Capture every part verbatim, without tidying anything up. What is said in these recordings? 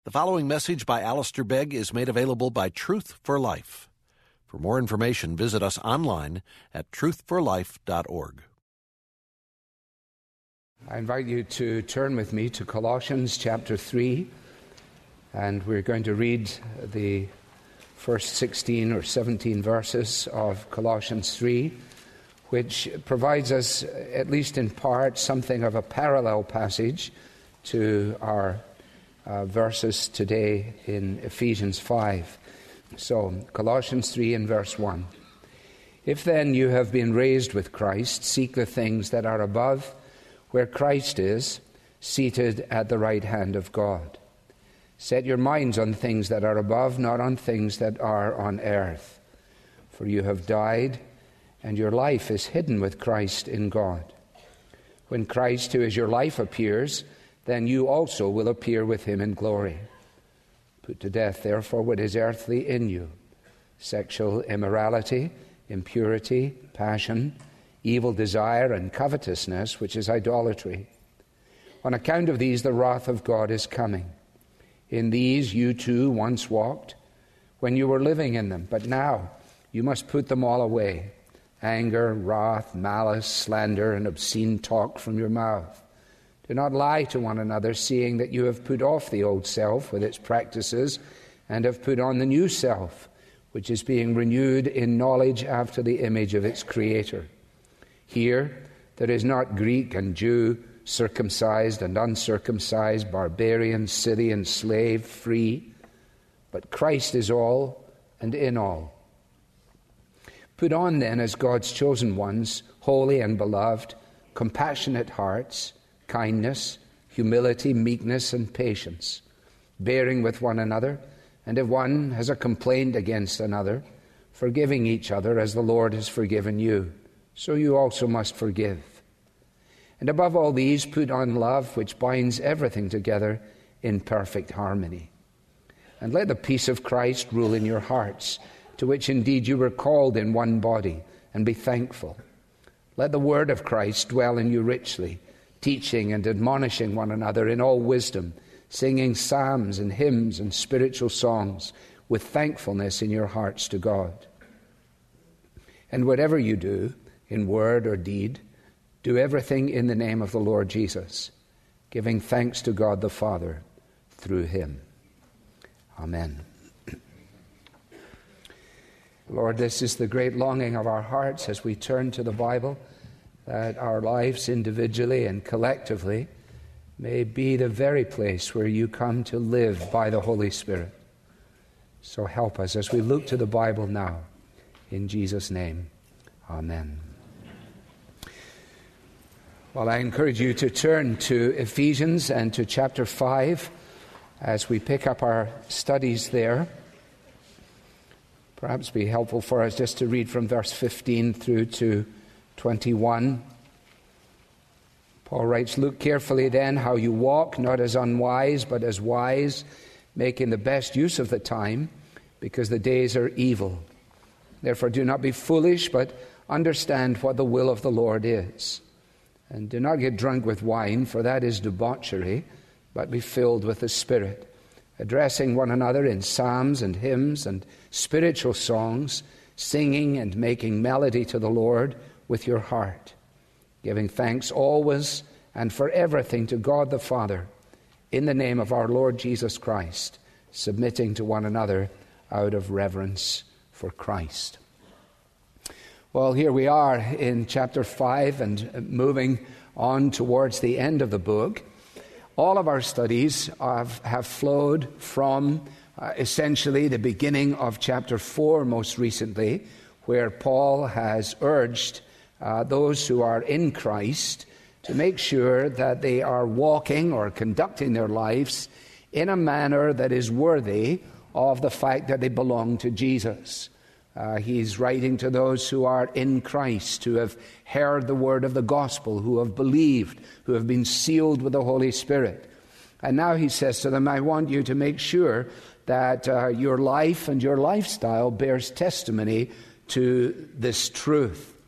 The following message by Alistair Begg is made available by Truth for Life. For more information, visit us online at truth for life dot org. I invite you to turn with me to Colossians chapter three, and we're going to read the first sixteen or seventeen verses of Colossians three, which provides us, at least in part, something of a parallel passage to our uh, verses today in Ephesians five. So, Colossians three and verse one. If then you have been raised with Christ, seek the things that are above, where Christ is, seated at the right hand of God. Set your minds on things that are above, not on things that are on earth. For you have died, and your life is hidden with Christ in God. When Christ, who is your life, appears, then you also will appear with him in glory. Put to death, therefore, what is earthly in you: sexual immorality, impurity, passion, evil desire, and covetousness, which is idolatry. On account of these, the wrath of God is coming. In these you too once walked, when you were living in them, but now you must put them all away: anger, wrath, malice, slander, and obscene talk from your mouth. Do not lie to one another, seeing that you have put off the old self with its practices, and have put on the new self, which is being renewed in knowledge after the image of its Creator. Here there is not Greek and Jew, circumcised and uncircumcised, barbarian, Scythian, slave, free, but Christ is all and in all. Put on then, as God's chosen ones, holy and beloved, compassionate hearts, kindness, humility, meekness, and patience, bearing with one another, and if one has a complaint against another, forgiving each other as the Lord has forgiven you, so you also must forgive. And above all these, put on love, which binds everything together in perfect harmony. And let the peace of Christ rule in your hearts, to which indeed you were called in one body, and be thankful. Let the word of Christ dwell in you richly, teaching and admonishing one another in all wisdom, singing psalms and hymns and spiritual songs with thankfulness in your hearts to God. And whatever you do, in word or deed, do everything in the name of the Lord Jesus, giving thanks to God the Father through him. Amen. Lord, this is the great longing of our hearts as we turn to the Bible, that our lives individually and collectively may be the very place where you come to live by the Holy Spirit. So help us as we look to the Bible now. In Jesus' name, amen. Well, I encourage you to turn to Ephesians and to chapter five as we pick up our studies there. Perhaps be helpful for us just to read from verse fifteen through to twenty-one. Paul writes, "Look carefully then how you walk, not as unwise, but as wise, making the best use of the time, because the days are evil. Therefore do not be foolish, but understand what the will of the Lord is. And do not get drunk with wine, for that is debauchery, but be filled with the Spirit, addressing one another in psalms and hymns and spiritual songs, singing and making melody to the Lord with your heart, giving thanks always and for everything to God the Father, in the name of our Lord Jesus Christ, submitting to one another out of reverence for Christ." Well, here we are in chapter five and moving on towards the end of the book. All of our studies have, have flowed from uh, essentially the beginning of chapter four most recently, where Paul has urged uh, those who are in Christ to make sure that they are walking or conducting their lives in a manner that is worthy of the fact that they belong to Jesus. Uh, he's writing to those who are in Christ, who have heard the word of the gospel, who have believed, who have been sealed with the Holy Spirit. And now he says to them, I want you to make sure that uh, your life and your lifestyle bears testimony to this truth.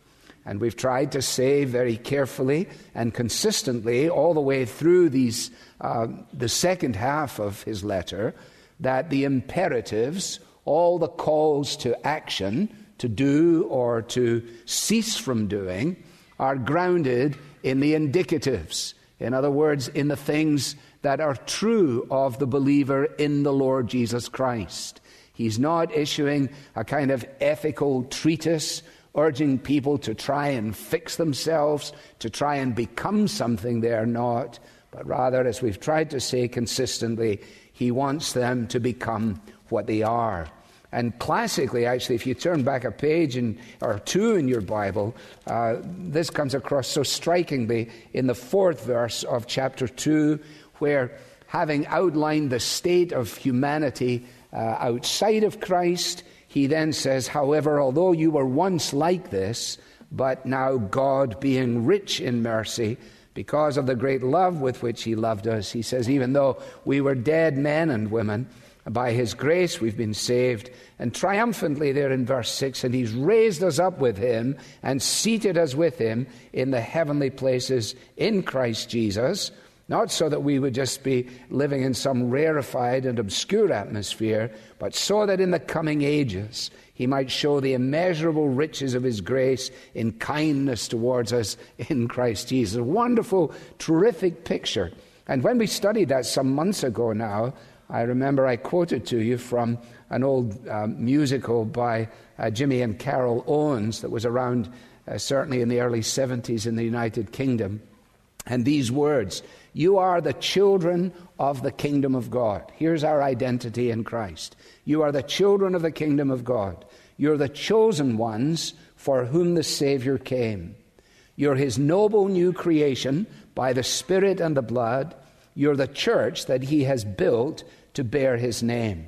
And we've tried to say very carefully and consistently all the way through these uh, the second half of his letter that the imperatives, all the calls to action, to do or to cease from doing, are grounded in the indicatives. In other words, in the things that are true of the believer in the Lord Jesus Christ. He's not issuing a kind of ethical treatise urging people to try and fix themselves, to try and become something they are not, but rather, as we've tried to say consistently, he wants them to become what they are. And classically, actually, if you turn back a page in, or two in your Bible, uh, this comes across so strikingly in the fourth verse of chapter two, where, having outlined the state of humanity uh, outside of Christ, he then says, however, although you were once like this, but now God, being rich in mercy, because of the great love with which he loved us, he says, even though we were dead men and women, by his grace we've been saved. And triumphantly there in verse six, and he's raised us up with him and seated us with him in the heavenly places in Christ Jesus, not so that we would just be living in some rarefied and obscure atmosphere, but so that in the coming ages he might show the immeasurable riches of his grace in kindness towards us in Christ Jesus. A wonderful, terrific picture. And when we studied that some months ago now, I remember I quoted to you from an old uh, musical by uh, Jimmy and Carol Owens that was around uh, certainly in the early seventies in the United Kingdom. And these words, you are the children of the kingdom of God. Here's our identity in Christ. You are the children of the kingdom of God. You're the chosen ones for whom the Savior came. You're his noble new creation by the Spirit and the blood. You're the church that he has built to bear his name.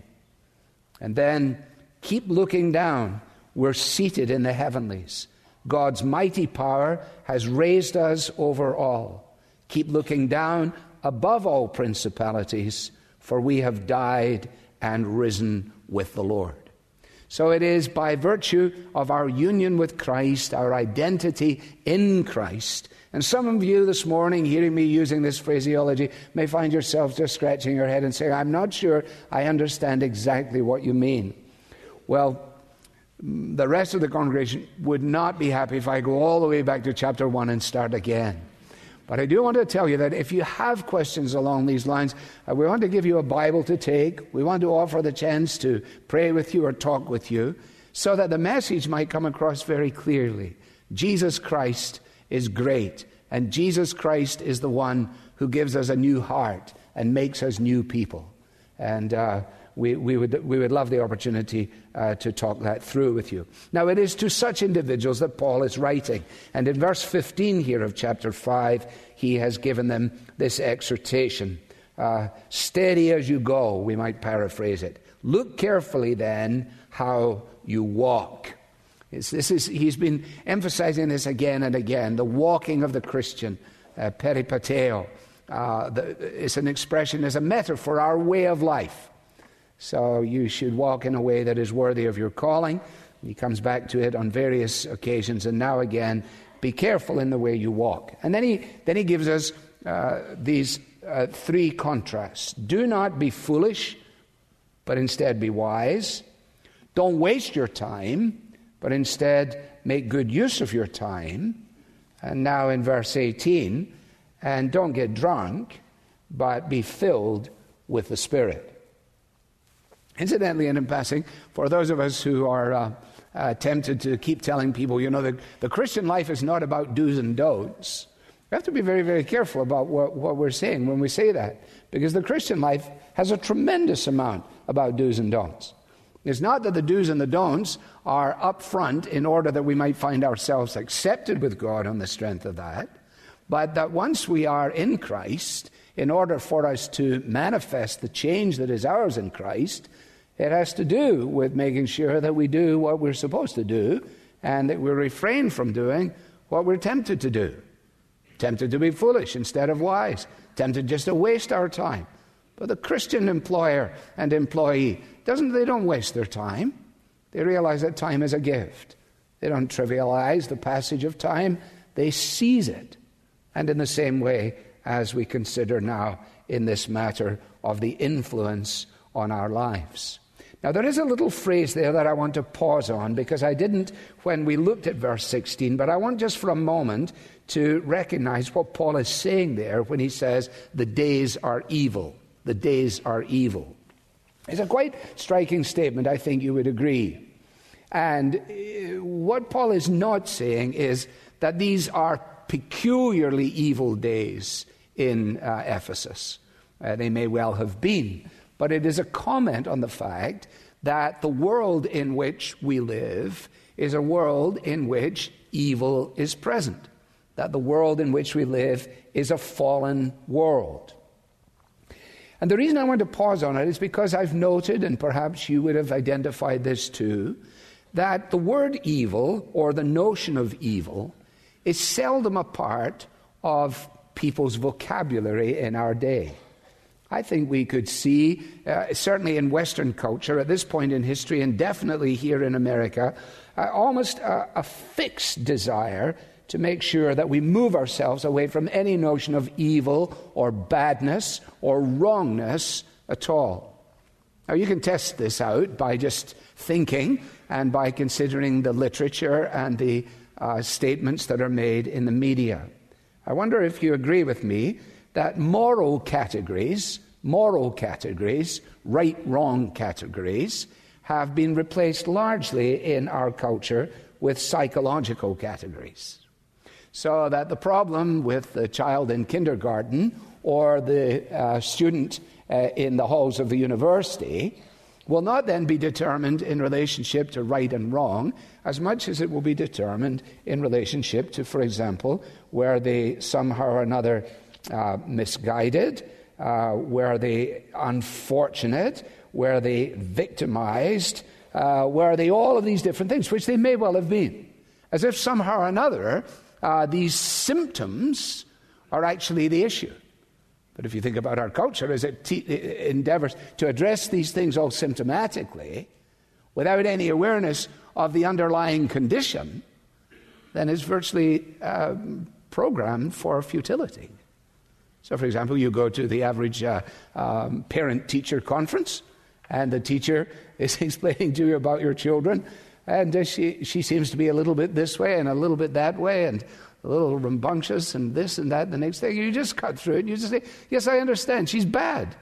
And then keep looking down. We're seated in the heavenlies. God's mighty power has raised us over all. Keep looking down above all principalities, for we have died and risen with the Lord. So it is by virtue of our union with Christ, our identity in Christ. And some of you this morning, hearing me using this phraseology, may find yourselves just scratching your head and saying, I'm not sure I understand exactly what you mean. Well, the rest of the congregation would not be happy if I go all the way back to chapter one and start again. But I do want to tell you that if you have questions along these lines, uh, we want to give you a Bible to take. We want to offer the chance to pray with you or talk with you so that the message might come across very clearly. Jesus Christ is great, and Jesus Christ is the one who gives us a new heart and makes us new people. And uh, we, we would we would love the opportunity uh, to talk that through with you. Now, it is to such individuals that Paul is writing. And in verse fifteen here of chapter five, he has given them this exhortation. Uh, steady as you go, we might paraphrase it. Look carefully then how you walk. It's, this is, he's been emphasizing this again and again, the walking of the Christian, uh, peripateo. Uh, the, it's an expression, it's a metaphor, our way of life. So you should walk in a way that is worthy of your calling. He comes back to it on various occasions, and now again, be careful in the way you walk. And then he then he gives us uh, these uh, three contrasts. Do not be foolish, but instead be wise. Don't waste your time, but instead make good use of your time. And now in verse eighteen, and don't get drunk, but be filled with the Spirit. Incidentally, and in passing, for those of us who are uh, uh, tempted to keep telling people, you know, the, the Christian life is not about do's and don'ts. We have to be very, very careful about what, what we're saying when we say that, because the Christian life has a tremendous amount about do's and don'ts. It's not that the do's and the don'ts are up front in order that we might find ourselves accepted with God on the strength of that, but that once we are in Christ, in order for us to manifest the change that is ours in Christ, it has to do with making sure that we do what we're supposed to do and that we refrain from doing what we're tempted to do. Tempted to be foolish instead of wise. Tempted just to waste our time. But the Christian employer and employee, doesn't they don't waste their time. They realize that time is a gift. They don't trivialize the passage of time. They seize it. And in the same way as we consider now in this matter of the influence on our lives. Now, there is a little phrase there that I want to pause on, because I didn't when we looked at verse sixteen, but I want just for a moment to recognize what Paul is saying there when he says, the days are evil. The days are evil. It's a quite striking statement, I think you would agree. And what Paul is not saying is that these are peculiarly evil days in uh, Ephesus. Uh, they may well have been. But it is a comment on the fact that the world in which we live is a world in which evil is present. That the world in which we live is a fallen world. And the reason I want to pause on it is because I've noted, and perhaps you would have identified this too, that the word evil, or the notion of evil, is seldom a part of people's vocabulary in our day. I think we could see, uh, certainly in Western culture at this point in history, and definitely here in America, uh, almost a, a fixed desire to make sure that we move ourselves away from any notion of evil or badness or wrongness at all. Now, you can test this out by just thinking and by considering the literature and the uh, statements that are made in the media. I wonder if you agree with me that moral categories, moral categories, right-wrong categories, have been replaced largely in our culture with psychological categories. So that the problem with the child in kindergarten or the uh, student uh, in the halls of the university will not then be determined in relationship to right and wrong as much as it will be determined in relationship to, for example, where they somehow or another Uh, misguided, uh, were they unfortunate, were they victimized, uh, were they all of these different things, which they may well have been. As if somehow or another uh, these symptoms are actually the issue. But if you think about our culture as it te- endeavors to address these things all symptomatically, without any awareness of the underlying condition, then it's virtually uh, programmed for futility. So, for example, you go to the average uh, um, parent-teacher conference, and the teacher is explaining to you about your children, and uh, she, she seems to be a little bit this way and a little bit that way, and a little rambunctious and this and that. The next thing, you just cut through it, and you just say, yes, I understand, she's bad.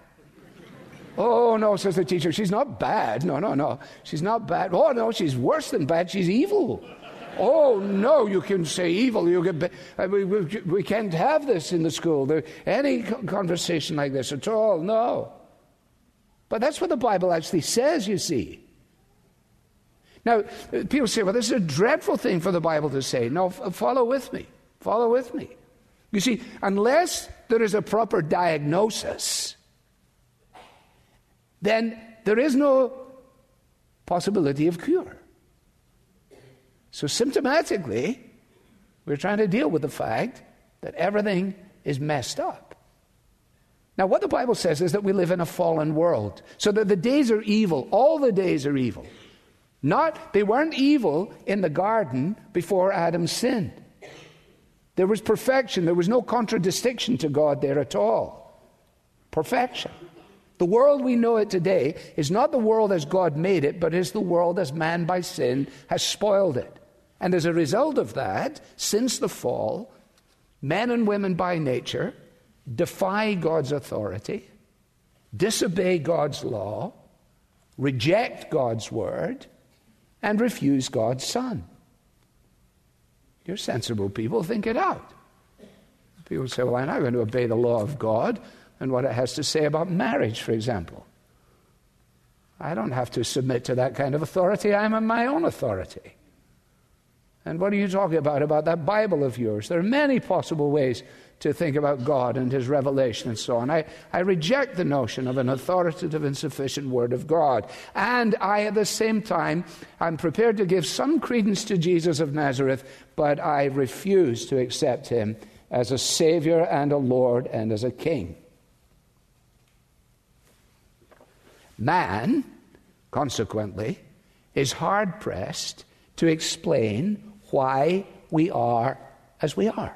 Oh, no, says the teacher, she's not bad. No, no, no, she's not bad. Oh, no, she's worse than bad, she's evil. Oh, no, you can say evil. You can, uh, we, we, we can't have this in the school. There, any conversation like this at all, no. But that's what the Bible actually says, you see. Now, people say, well, this is a dreadful thing for the Bible to say. No, f- follow with me. Follow with me. You see, unless there is a proper diagnosis, then there is no possibility of cure. So symptomatically, we're trying to deal with the fact that everything is messed up. Now, what the Bible says is that we live in a fallen world. So that the days are evil. All the days are evil. Not, they weren't evil in the garden before Adam sinned. There was perfection. There was no contradistinction to God there at all. Perfection. The world we know it today is not the world as God made it, but is the world as man by sin has spoiled it. And as a result of that, since the fall, men and women by nature defy God's authority, disobey God's law, reject God's word, and refuse God's Son. You're sensible people, think it out. People say, well, I'm not going to obey the law of God and what it has to say about marriage, for example. I don't have to submit to that kind of authority. I'm on my own authority. And what are you talking about, about that Bible of yours? There are many possible ways to think about God and his revelation and so on. I, I reject the notion of an authoritative and sufficient word of God. And I, at the same time, I'm prepared to give some credence to Jesus of Nazareth, but I refuse to accept him as a Savior and a Lord and as a King. Man, consequently, is hard-pressed to to explain why we are as we are.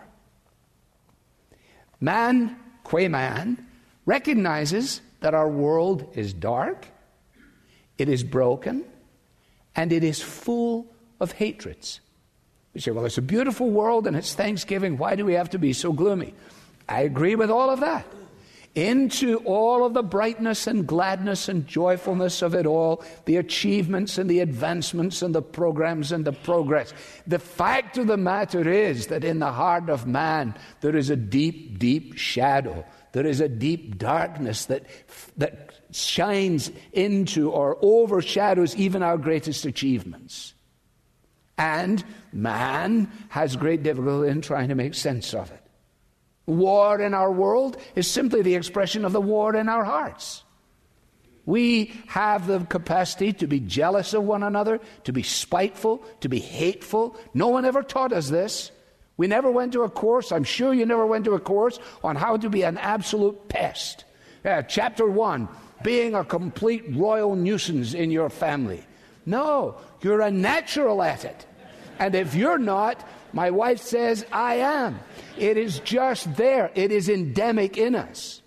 Man, qua man, recognizes that our world is dark, it is broken, and it is full of hatreds. You say, well, it's a beautiful world and it's Thanksgiving. Why do we have to be so gloomy? I agree with all of that. Into all of the brightness and gladness and joyfulness of it all, the achievements and the advancements and the programs and the progress. The fact of the matter is that in the heart of man, there is a deep, deep shadow. There is a deep darkness that, that shines into or overshadows even our greatest achievements. And man has great difficulty in trying to make sense of it. War in our world is simply the expression of the war in our hearts. We have the capacity to be jealous of one another, to be spiteful, to be hateful. No one ever taught us this. We never went to a course, I'm sure you never went to a course, on how to be an absolute pest. Uh, chapter one, being a complete royal nuisance in your family. No, you're a natural at it. And if you're not, my wife says, I am. It is just there. It is endemic in us.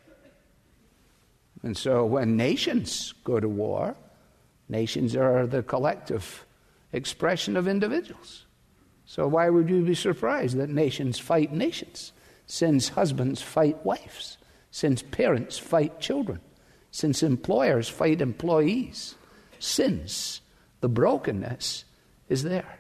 And so when nations go to war, nations are the collective expression of individuals. So why would you be surprised that nations fight nations? Since husbands fight wives, since parents fight children, since employers fight employees, since the brokenness is there.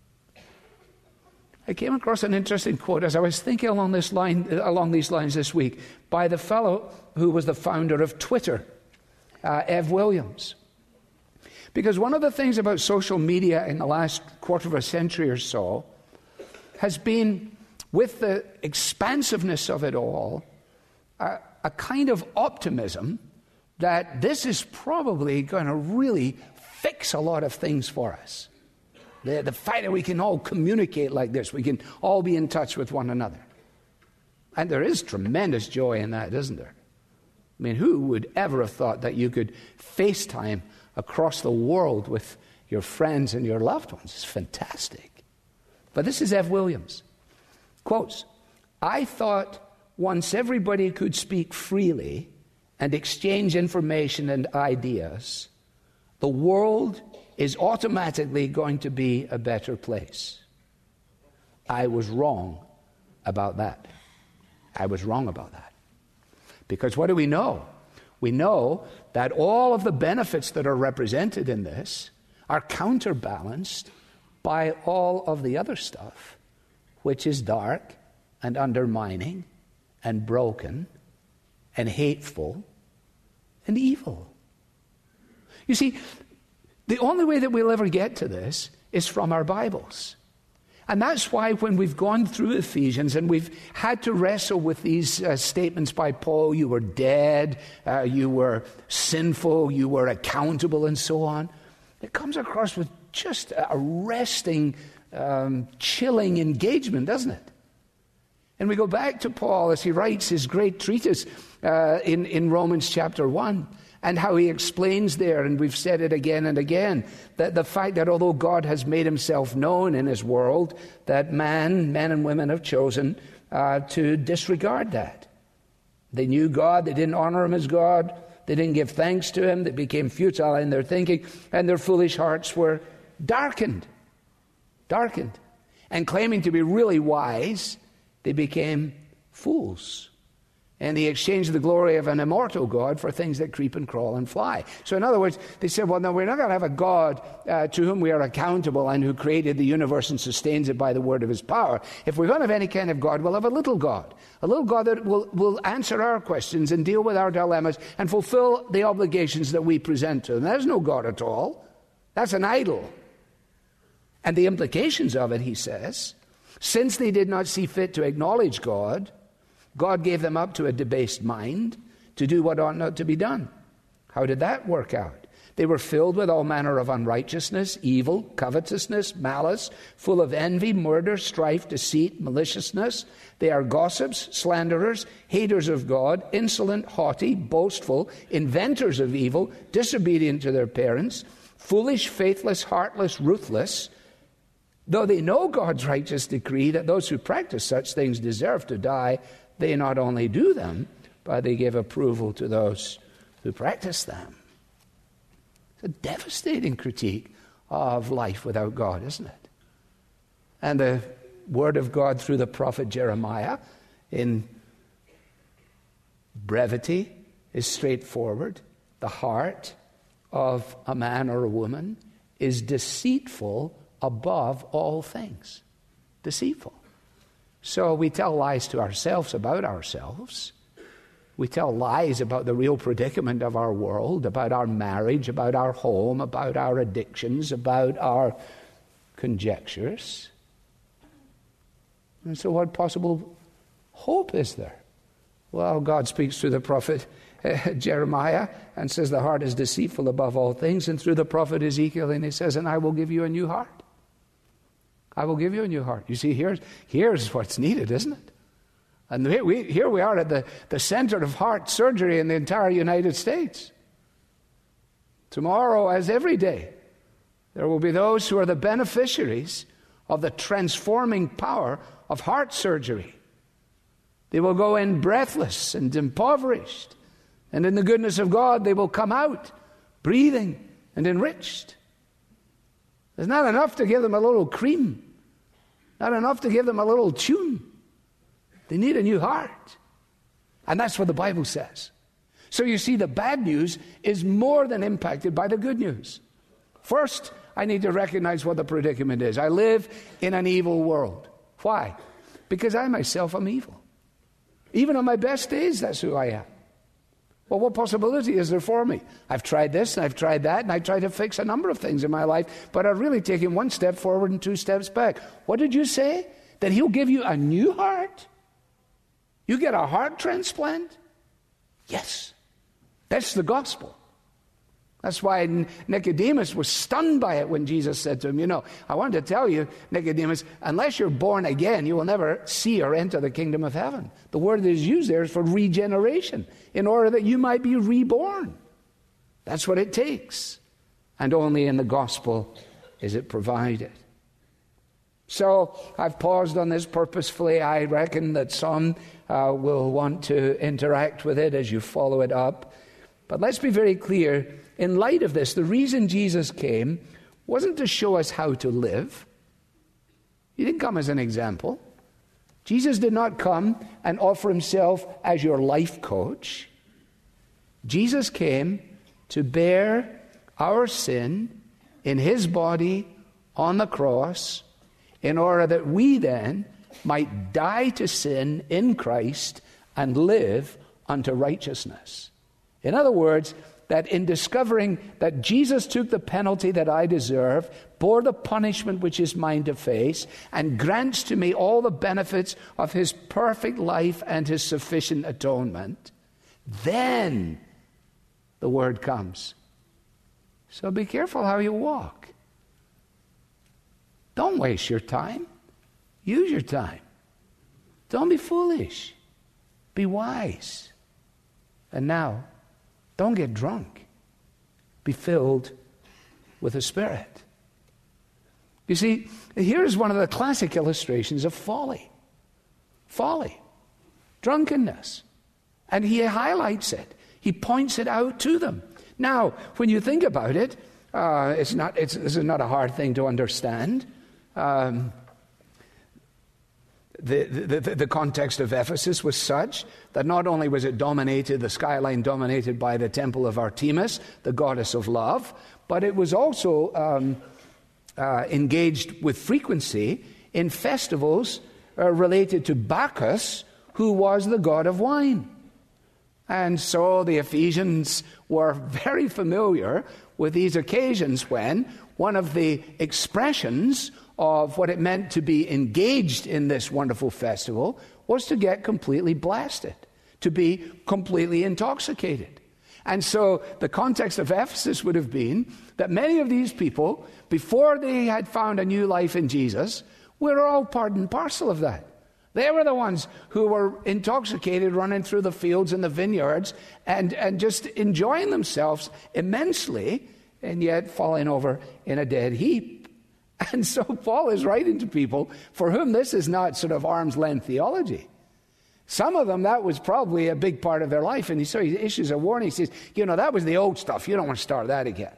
I came across an interesting quote as I was thinking along this line, along these lines this week, by the fellow who was the founder of Twitter, uh, Ev Williams. Because one of the things about social media in the last quarter of a century or so has been, with the expansiveness of it all, a, a kind of optimism that this is probably going to really fix a lot of things for us. The, the fact that we can all communicate like this, we can all be in touch with one another. And there is tremendous joy in that, isn't there? I mean, who would ever have thought that you could FaceTime across the world with your friends and your loved ones? It's fantastic. But this is Ev Williams. Quotes, I thought once everybody could speak freely and exchange information and ideas, the world is automatically going to be a better place. I was wrong about that. I was wrong about that. Because what do we know? We know that all of the benefits that are represented in this are counterbalanced by all of the other stuff, which is dark and undermining and broken and hateful and evil. You see, the only way that we'll ever get to this is from our Bibles. And that's why when we've gone through Ephesians and we've had to wrestle with these uh, statements by Paul, you were dead, uh, you were sinful, you were accountable, and so on, it comes across with just a arresting, um, chilling engagement, doesn't it? And we go back to Paul as he writes his great treatise uh, in, in Romans chapter one, and how he explains there, and we've said it again and again, that the fact that although God has made himself known in his world, that man, men and women have chosen uh, to disregard that. They knew God, they didn't honor him as God, they didn't give thanks to him, they became futile in their thinking, and their foolish hearts were darkened. Darkened. And claiming to be really wise, they became fools. And he exchanged the glory of an immortal God for things that creep and crawl and fly. So in other words, they said, well, no, we're not going to have a God uh, to whom we are accountable and who created the universe and sustains it by the word of his power. If we're going to have any kind of God, we'll have a little God. A little God that will, will answer our questions and deal with our dilemmas and fulfill the obligations that we present to him. There's no God at all. That's an idol. And the implications of it, he says, since they did not see fit to acknowledge God, God gave them up to a debased mind to do what ought not to be done. How did that work out? They were filled with all manner of unrighteousness, evil, covetousness, malice, full of envy, murder, strife, deceit, maliciousness. They are gossips, slanderers, haters of God, insolent, haughty, boastful, inventors of evil, disobedient to their parents, foolish, faithless, heartless, ruthless. Though they know God's righteous decree that those who practice such things deserve to die, they not only do them, but they give approval to those who practice them. It's a devastating critique of life without God, isn't it? And the word of God through the prophet Jeremiah, in brevity, is straightforward. The heart of a man or a woman is deceitful above all things. Deceitful. So we tell lies to ourselves about ourselves. We tell lies about the real predicament of our world, about our marriage, about our home, about our addictions, about our conjectures. And so what possible hope is there? Well, God speaks through the prophet uh, Jeremiah and says the heart is deceitful above all things, and through the prophet Ezekiel, and he says, and I will give you a new heart. I will give you a new heart. You see, here's, here's what's needed, isn't it? And we, we, here we are at the, the center of heart surgery in the entire United States. Tomorrow, as every day, there will be those who are the beneficiaries of the transforming power of heart surgery. They will go in breathless and impoverished, and in the goodness of God they will come out breathing and enriched. There's not enough to give them a little cream, not enough to give them a little tune. They need a new heart. And that's what the Bible says. So you see, the bad news is more than impacted by the good news. First, I need to recognize what the predicament is. I live in an evil world. Why? Because I myself am evil. Even on my best days, that's who I am. Well, what possibility is there for me? I've tried this and I've tried that, and I've tried to fix a number of things in my life, but I've really taken one step forward and two steps back. What did you say? That he'll give you a new heart? You get a heart transplant? Yes. That's the gospel. That's why Nicodemus was stunned by it when Jesus said to him, you know, I want to tell you, Nicodemus, unless you're born again, you will never see or enter the kingdom of heaven. The word that is used there is for regeneration, in order that you might be reborn. That's what it takes. And only in the gospel is it provided. So I've paused on this purposefully. I reckon that some uh, will want to interact with it as you follow it up. But let's be very clear. In light of this, the reason Jesus came wasn't to show us how to live. He didn't come as an example. Jesus did not come and offer himself as your life coach. Jesus came to bear our sin in his body on the cross, in order that we then might die to sin in Christ and live unto righteousness. In other words, that in discovering that Jesus took the penalty that I deserve, bore the punishment which is mine to face, and grants to me all the benefits of his perfect life and his sufficient atonement, then the word comes. So be careful how you walk. Don't waste your time. Use your time. Don't be foolish. Be wise. And now, don't get drunk. Be filled with the Spirit. You see, here's one of the classic illustrations of folly. Folly. Drunkenness. And he highlights it. He points it out to them. Now, when you think about it, uh, it's not, it's, this is not a hard thing to understand. Um, the, the, the, the context of Ephesus was such that not only was it dominated, the skyline dominated by the temple of Artemis, the goddess of love, but it was also um, uh, engaged with frequency in festivals uh, related to Bacchus, who was the god of wine. And so the Ephesians were very familiar with these occasions when one of the expressions of what it meant to be engaged in this wonderful festival was to get completely blasted, to be completely intoxicated. And so the context of Ephesus would have been that many of these people, before they had found a new life in Jesus, were all part and parcel of that. They were the ones who were intoxicated, running through the fields and the vineyards and, and just enjoying themselves immensely, and yet falling over in a dead heap. And so Paul is writing to people for whom this is not sort of arm's length theology. Some of them, that was probably a big part of their life. And he, so he issues a warning. He says, you know, that was the old stuff. You don't want to start that again.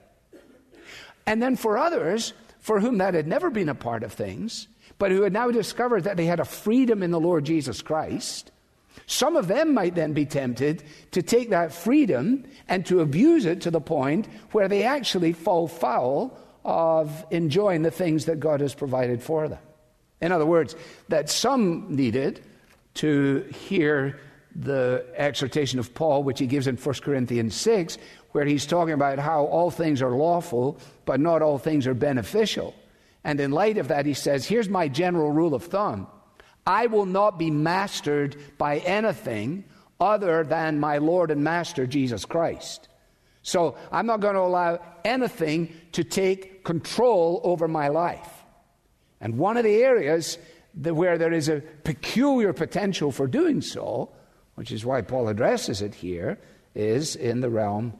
And then for others, for whom that had never been a part of things, but who had now discovered that they had a freedom in the Lord Jesus Christ, some of them might then be tempted to take that freedom and to abuse it to the point where they actually fall foul of enjoying the things that God has provided for them. In other words, that some needed to hear the exhortation of Paul, which he gives in First Corinthians six, where he's talking about how all things are lawful, but not all things are beneficial. And in light of that, he says, here's my general rule of thumb. I will not be mastered by anything other than my Lord and Master, Jesus Christ. So I'm not going to allow anything to take control over my life. And one of the areas that where there is a peculiar potential for doing so, which is why Paul addresses it here, is in the realm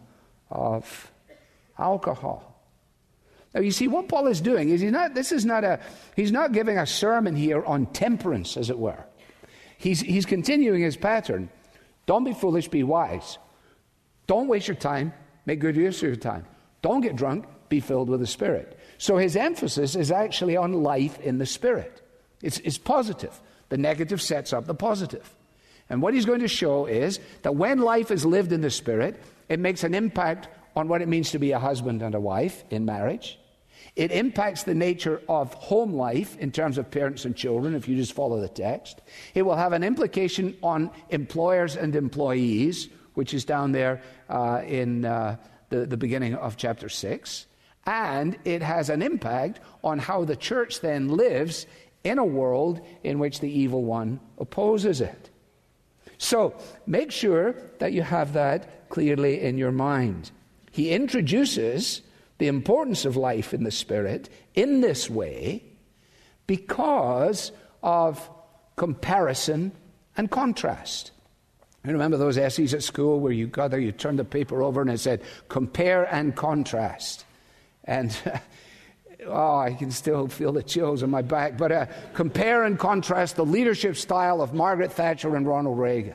of alcohol. Now you see, what Paul is doing is he's not, this is not a, he's not giving a sermon here on temperance, as it were. He's, he's continuing his pattern. Don't be foolish, be wise. Don't waste your time, make good use of your time. Don't get drunk, be filled with the Spirit. So his emphasis is actually on life in the Spirit. It's, it's positive. The negative sets up the positive. And what he's going to show is that when life is lived in the Spirit, it makes an impact on what it means to be a husband and a wife in marriage. It impacts the nature of home life in terms of parents and children, if you just follow the text. It will have an implication on employers and employees, which is down there uh, in uh, the, the beginning of chapter six. And it has an impact on how the church then lives in a world in which the evil one opposes it. So make sure that you have that clearly in your mind. He introduces the importance of life in the Spirit in this way because of comparison and contrast. You remember those essays at school where you got there, you turned the paper over and it said, compare and contrast. And, oh, I can still feel the chills on my back. But uh, compare and contrast the leadership style of Margaret Thatcher and Ronald Reagan.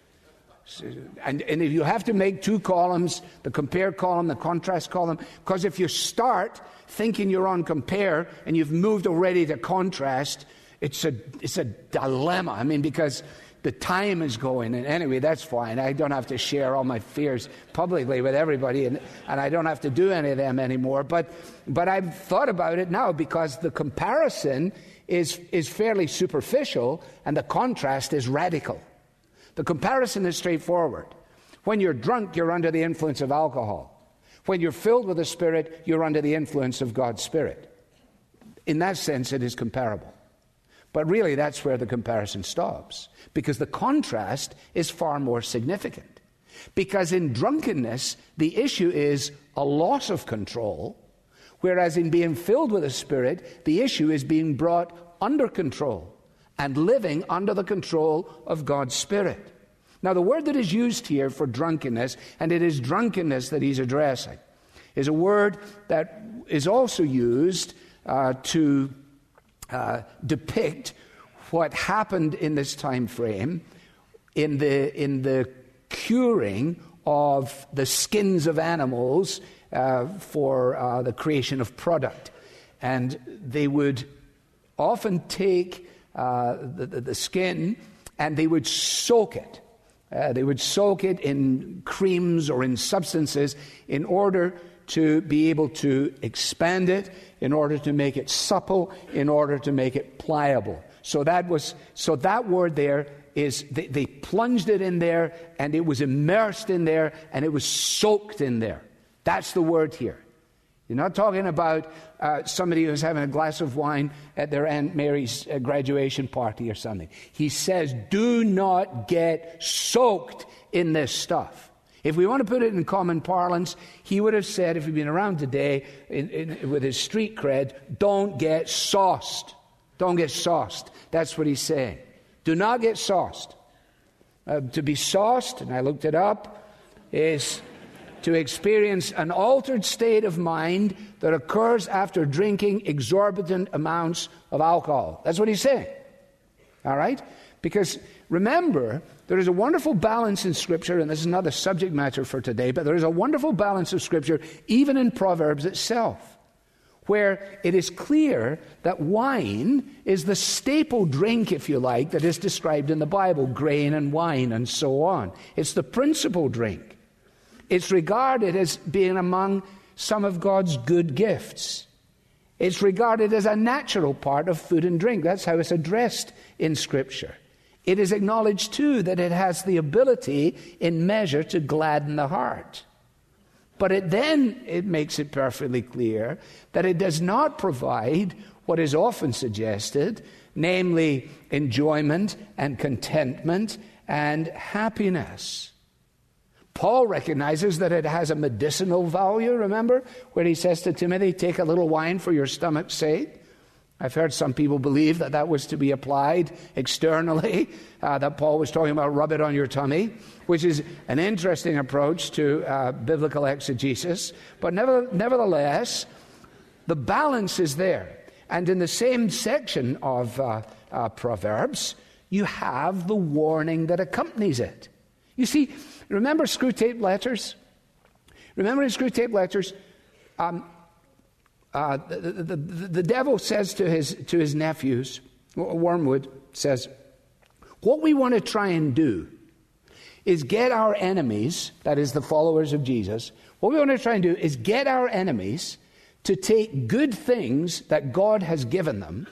And, and if you have to make two columns, the compare column, the contrast column, because if you start thinking you're on compare and you've moved already to contrast, it's a it's a dilemma. I mean, because the time is going. And anyway, that's fine. I don't have to share all my fears publicly with everybody, and, and I don't have to do any of them anymore. But but I've thought about it now because the comparison is is fairly superficial and the contrast is radical. The comparison is straightforward. When you're drunk, you're under the influence of alcohol. When you're filled with the Spirit, you're under the influence of God's Spirit. In that sense, it is comparable. But really, that's where the comparison stops, because the contrast is far more significant. Because in drunkenness, the issue is a loss of control, whereas in being filled with the Spirit, the issue is being brought under control and living under the control of God's Spirit. Now, the word that is used here for drunkenness, and it is drunkenness that he's addressing, is a word that is also used uh, to uh, depict what happened in this time frame in the in the curing of the skins of animals uh, for uh, the creation of product. And they would often take Uh, the, the, the skin, and they would soak it. Uh, they would soak it in creams or in substances in order to be able to expand it, in order to make it supple, in order to make it pliable. So that was so that word there is they, they plunged it in there, and it was immersed in there, and it was soaked in there. That's the word here. You're not talking about uh, somebody who's having a glass of wine at their Aunt Mary's uh, graduation party or something. He says, do not get soaked in this stuff. If we want to put it in common parlance, he would have said, if he'd been around today in, in, with his street cred, don't get sauced. Don't get sauced. That's what he's saying. Do not get sauced. Uh, to be sauced, and I looked it up, is to experience an altered state of mind that occurs after drinking exorbitant amounts of alcohol. That's what he's saying. All right? Because remember, there is a wonderful balance in Scripture, and this is not a subject matter for today, but there is a wonderful balance of Scripture, even in Proverbs itself, where it is clear that wine is the staple drink, if you like, that is described in the Bible, grain and wine and so on. It's the principal drink. It's regarded as being among some of God's good gifts. It's regarded as a natural part of food and drink. That's how it's addressed in Scripture. It is acknowledged, too, that it has the ability in measure to gladden the heart. But it then it makes it perfectly clear that it does not provide what is often suggested, namely enjoyment and contentment and happiness. Paul recognizes that it has a medicinal value, remember, where he says to Timothy, take a little wine for your stomach's sake. I've heard some people believe that that was to be applied externally, uh, that Paul was talking about rub it on your tummy, which is an interesting approach to uh, biblical exegesis. But never, nevertheless, the balance is there. And in the same section of uh, uh, Proverbs, you have the warning that accompanies it. You see, remember Screwtape Letters? Remember in Screwtape Letters, um, Uh, the, the, the, the devil says to his, to his nephews, Wormwood says, what we want to try and do is get our enemies, that is the followers of Jesus, what we want to try and do is get our enemies to take good things that God has given them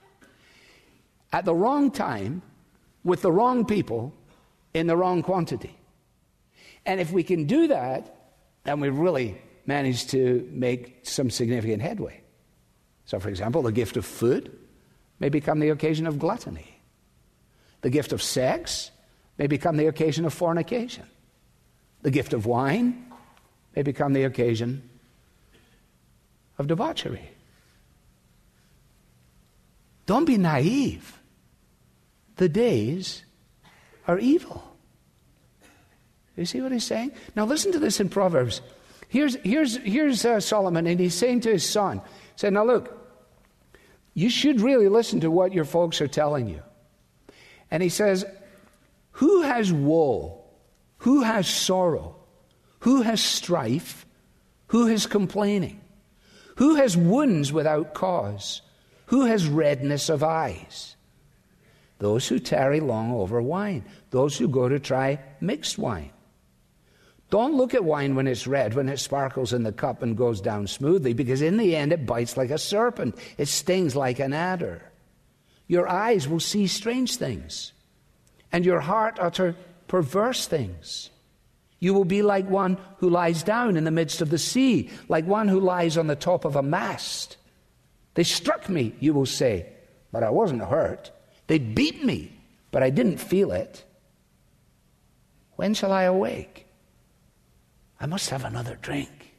at the wrong time, with the wrong people, in the wrong quantity. And if we can do that, then we really managed to make some significant headway. So, for example, the gift of food may become the occasion of gluttony. The gift of sex may become the occasion of fornication. The gift of wine may become the occasion of debauchery. Don't be naive. The days are evil. You see what he's saying? Now listen to this in Proverbs. Here's, here's, here's uh, Solomon, and he's saying to his son, he said, now look, you should really listen to what your folks are telling you. And he says, who has woe? Who has sorrow? Who has strife? Who has complaining? Who has wounds without cause? Who has redness of eyes? Those who tarry long over wine. Those who go to try mixed wine. Don't look at wine when it's red, when it sparkles in the cup and goes down smoothly, because in the end it bites like a serpent. It stings like an adder. Your eyes will see strange things, and your heart utter perverse things. You will be like one who lies down in the midst of the sea, like one who lies on the top of a mast. They struck me, you will say, but I wasn't hurt. They beat me, but I didn't feel it. When shall I awake? I must have another drink.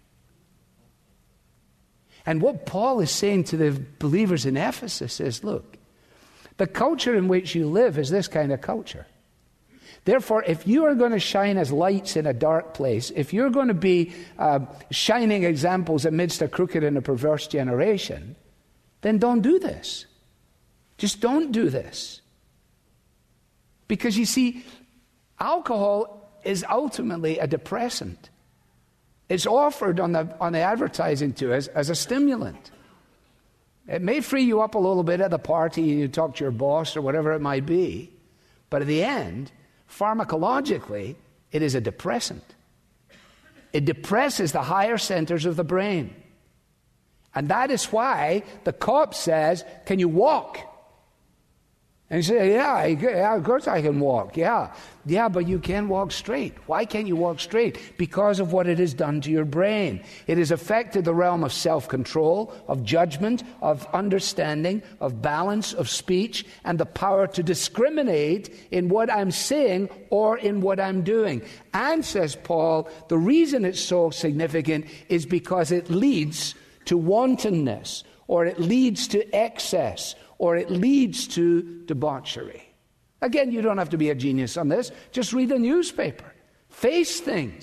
And what Paul is saying to the believers in Ephesus is, look, the culture in which you live is this kind of culture. Therefore, if you are going to shine as lights in a dark place, if you're going to be uh, shining examples amidst a crooked and a perverse generation, then don't do this. Just don't do this. Because you see, alcohol is ultimately a depressant. It's offered on the on the advertising to us as a stimulant. It may free you up a little bit at the party, you talk to your boss or whatever it might be, but at the end, pharmacologically, it is a depressant. It depresses the higher centers of the brain. And that is why the cop says, can you walk? And you say, yeah, yeah, of course I can walk, yeah. Yeah, but you can't walk straight. Why can't you walk straight? Because of what it has done to your brain. It has affected the realm of self-control, of judgment, of understanding, of balance, of speech, and the power to discriminate in what I'm saying or in what I'm doing. And, says Paul, the reason it's so significant is because it leads to wantonness, or it leads to excess, or it leads to debauchery. Again, you don't have to be a genius on this. Just read the newspaper. Face things.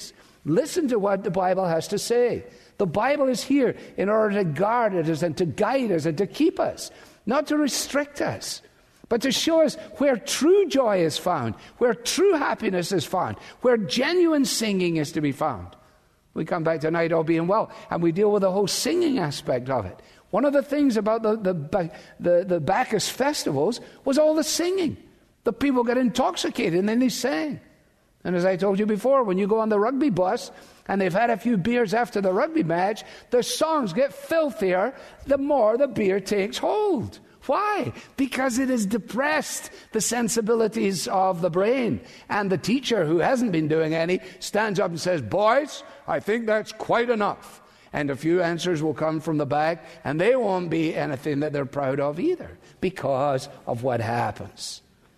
Listen to what the Bible has to say. The Bible is here in order to guard us and to guide us and to keep us, not to restrict us, but to show us where true joy is found, where true happiness is found, where genuine singing is to be found. We come back tonight all being well, and we deal with the whole singing aspect of it. One of the things about the, the, the, the Bacchus festivals was all the singing. The people got intoxicated and then they sang. And as I told you before, when you go on the rugby bus and they've had a few beers after the rugby match, the songs get filthier the more the beer takes hold. Why? Because it has depressed the sensibilities of the brain. And the teacher, who hasn't been doing any, stands up and says, "Boys, I think that's quite enough." And a few answers will come from the back, and they won't be anything that they're proud of either, because of what happens.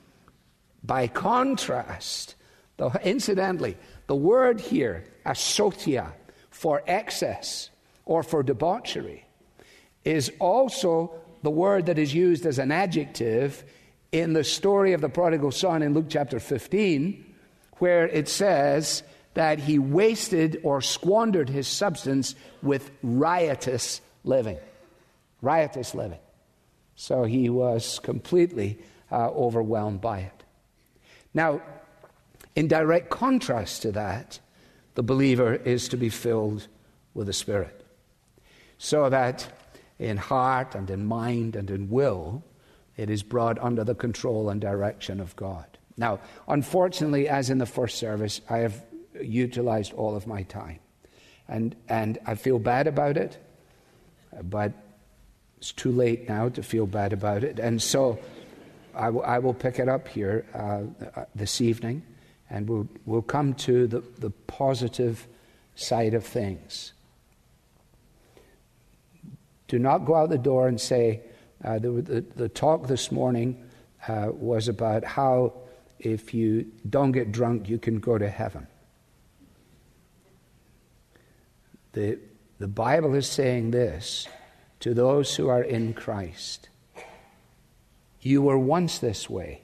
By contrast, the, incidentally, the word here, asotia, for excess or for debauchery, is also the word that is used as an adjective in the story of the prodigal son in Luke chapter fifteen, where it says that he wasted or squandered his substance with riotous living. Riotous living. So he was completely uh, overwhelmed by it. Now, in direct contrast to that, the believer is to be filled with the Spirit, so that in heart and in mind and in will, it is brought under the control and direction of God. Now, unfortunately, as in the first service, I have utilized all of my time. And and I feel bad about it, but it's too late now to feel bad about it. And so I, w- I will pick it up here uh, this evening, and we'll, we'll come to the, the positive side of things. Do not go out the door and say, uh, the, the, the talk this morning uh, was about how if you don't get drunk, you can go to heaven. The, the Bible is saying this to those who are in Christ. You were once this way,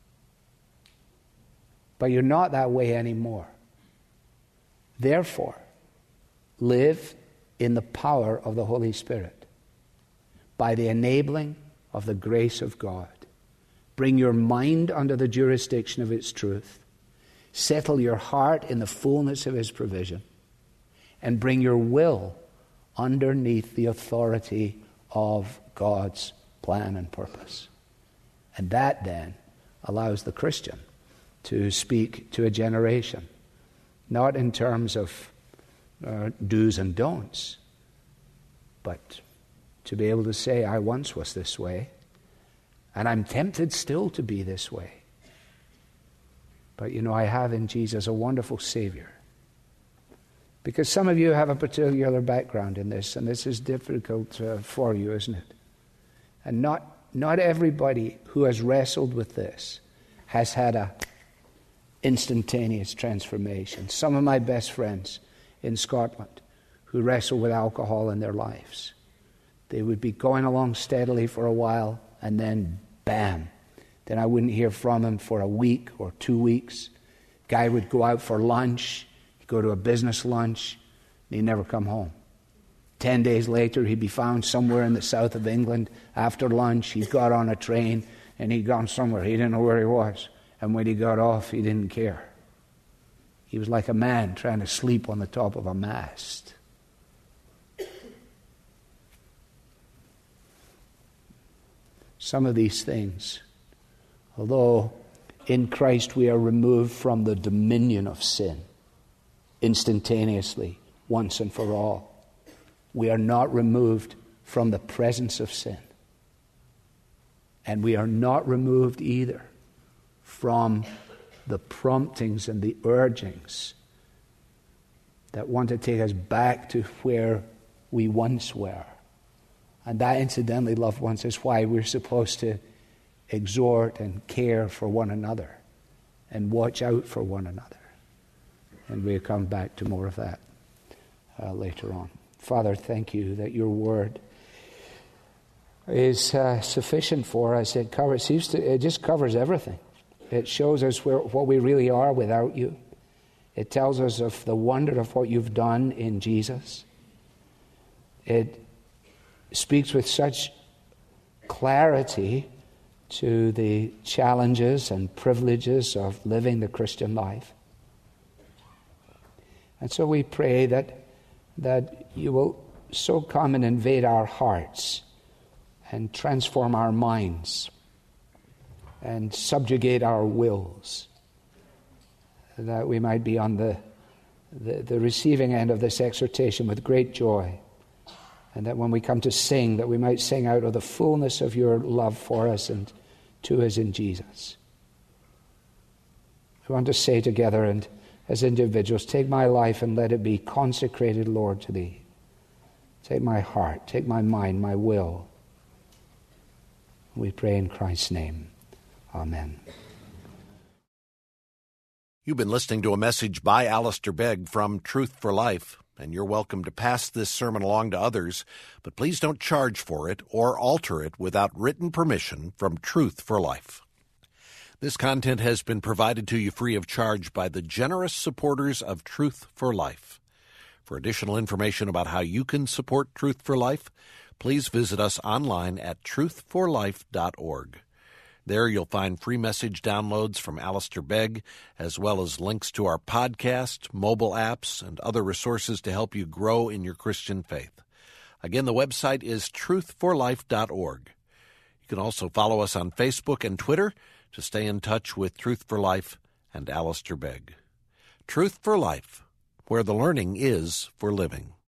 but you're not that way anymore. Therefore, live in the power of the Holy Spirit by the enabling of the grace of God. Bring your mind under the jurisdiction of its truth. Settle your heart in the fullness of His provision. And bring your will underneath the authority of God's plan and purpose. And that then allows the Christian to speak to a generation, not in terms of uh, do's and don'ts, but to be able to say, I once was this way, and I'm tempted still to be this way. But you know, I have in Jesus a wonderful Savior. Because some of you have a particular background in this, and this is difficult uh, for you, isn't it? And not not everybody who has wrestled with this has had a instantaneous transformation. Some of my best friends in Scotland who wrestle with alcohol in their lives, they would be going along steadily for a while, and then bam, then I wouldn't hear from him for a week or two weeks. Guy would go out for lunch, go to a business lunch, and he'd never come home. Ten days later, he'd be found somewhere in the south of England. After lunch, he got on a train, and he'd gone somewhere. He didn't know where he was. And when he got off, he didn't care. He was like a man trying to sleep on the top of a mast. Some of these things, although in Christ we are removed from the dominion of sin, instantaneously, once and for all, we are not removed from the presence of sin. And we are not removed either from the promptings and the urgings that want to take us back to where we once were. And that, incidentally, loved ones, is why we're supposed to exhort and care for one another and watch out for one another. And we'll come back to more of that uh, later on. Father, thank you that your word is uh, sufficient for us. It covers, seems to, it just covers everything. It shows us where, what we really are without you. It tells us of the wonder of what you've done in Jesus. It speaks with such clarity to the challenges and privileges of living the Christian life. And so we pray that, that you will so come and invade our hearts and transform our minds and subjugate our wills, that we might be on the, the, the receiving end of this exhortation with great joy, and that when we come to sing, that we might sing out of the fullness of your love for us and to us in Jesus. We want to say together and as individuals, take my life and let it be consecrated, Lord, to thee. Take my heart, take my mind, my will. We pray in Christ's name. Amen. You've been listening to a message by Alistair Begg from Truth for Life, and you're welcome to pass this sermon along to others, but please don't charge for it or alter it without written permission from Truth for Life. This content has been provided to you free of charge by the generous supporters of Truth for Life. For additional information about how you can support Truth for Life, please visit us online at truth for life dot org. There you'll find free message downloads from Alistair Begg, as well as links to our podcast, mobile apps, and other resources to help you grow in your Christian faith. Again, the website is truth for life dot org. You can also follow us on Facebook and Twitter to stay in touch with Truth for Life and Alistair Begg. Truth for Life, where the learning is for living.